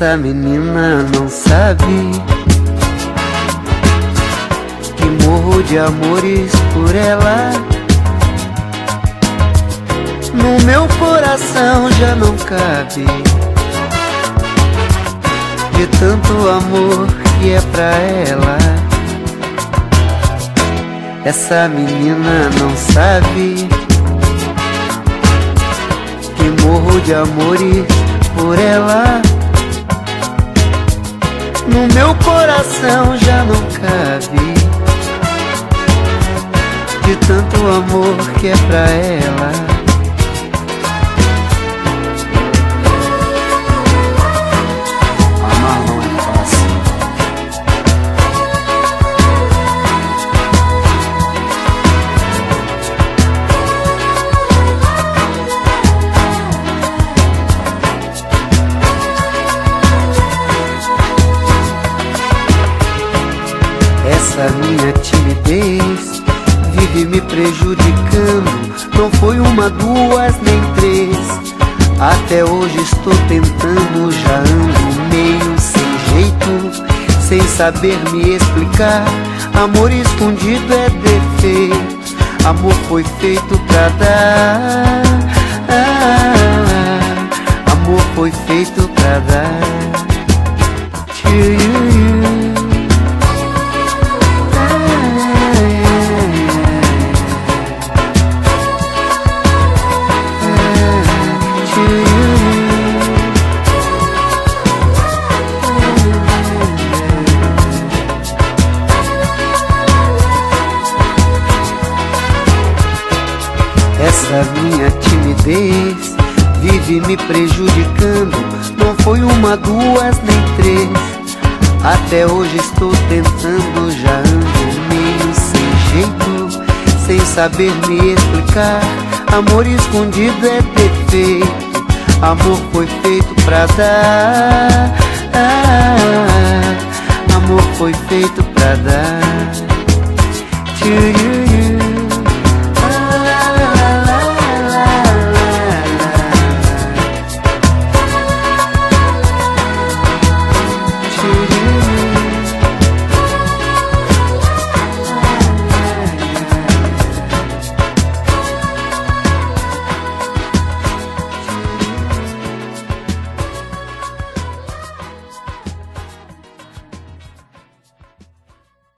Essa menina não sabe que morro de amores por ela. No meu coração já não cabe de tanto amor que é pra ela. Essa menina não sabe que morro de amores por ela. No meu coração já não cabe de tanto amor que é pra ela. Amar não é fácil. Essa minha timidez vive me prejudicando. Não foi uma, duas, nem três. Até hoje estou tentando, já ando meio sem jeito, sem saber me explicar. Amor escondido é defeito, amor foi feito pra dar. Amor foi feito pra dar. Essa minha timidez vive me prejudicando. Não foi uma, duas, nem três. Até hoje estou tentando, já ando meio sem jeito, sem saber me explicar. Amor escondido é defeito, amor foi feito pra dar. Amor foi feito pra dar.